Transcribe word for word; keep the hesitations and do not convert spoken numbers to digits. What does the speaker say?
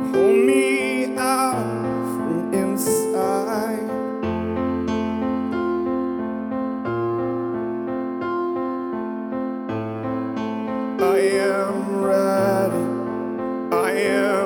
Pull me out from inside. I am ready. I am